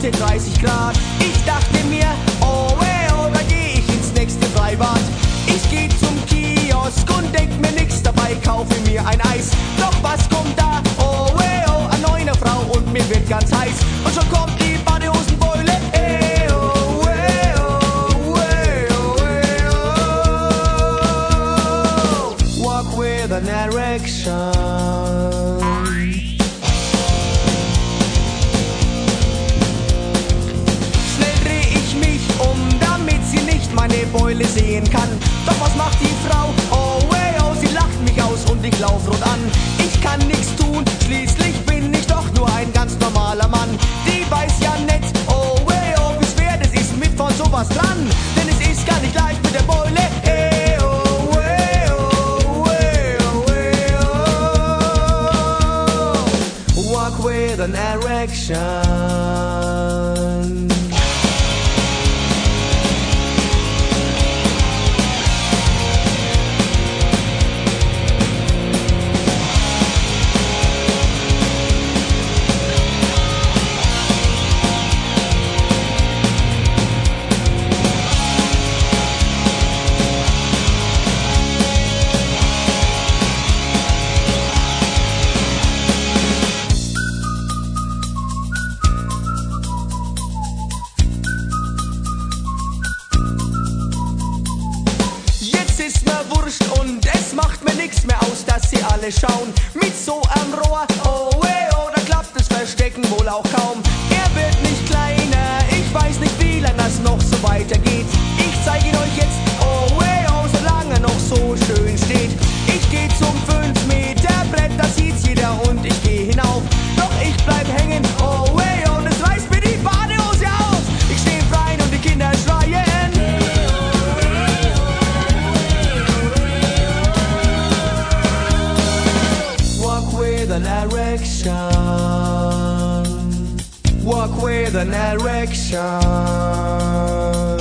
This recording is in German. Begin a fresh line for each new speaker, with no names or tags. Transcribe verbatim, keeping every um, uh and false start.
hatte dreißig Grad. Ich dachte mir, oh, hey, oh, da geh ich ins nächste Freibad. Ich geh zum Kiosk und denk mir nix dabei, kaufe mir ein Eis. Doch was kommt da? Oh, hey, oh, eine neue Frau und mir wird ganz heiß. Und schon kommt die Badehosenbeule. Hey, oh, hey, oh, hey, oh, hey, oh. Walk with an erection. Meine Beule sehen kann. Doch was macht die Frau? Oh, hey, oh, sie lacht mich aus und ich lauf rot an. Ich kann nichts tun, schließlich bin ich doch nur ein ganz normaler Mann. Die weiß ja nicht, oh, hey, oh, wie schwer das ist mit von sowas dran. Denn es ist gar nicht leicht mit der Beule. Hey, oh, hey, oh, hey, oh, hey, oh. Walk with an erection. Ist mir wurscht und es macht mir nichts mehr aus, dass sie alle schauen. Mit so einem Rohr, oh, hey, oh, da klappt das Verstecken wohl auch kaum. Er wird nicht kleiner, ich weiß nicht, wie lange das noch so weitergeht. Ich zeige ihn euch jetzt, oh, hey, oh, solange er noch so schön steht. Ich geh zum fünf Meter Brett, da sieht's jeder und ich geh hinauf. Doch ich bleib hängen, oh, hey, oh, und es reißt mir die Badehose aus. Ich steh frei und die Kinder schreien. With an erection, walk with an erection.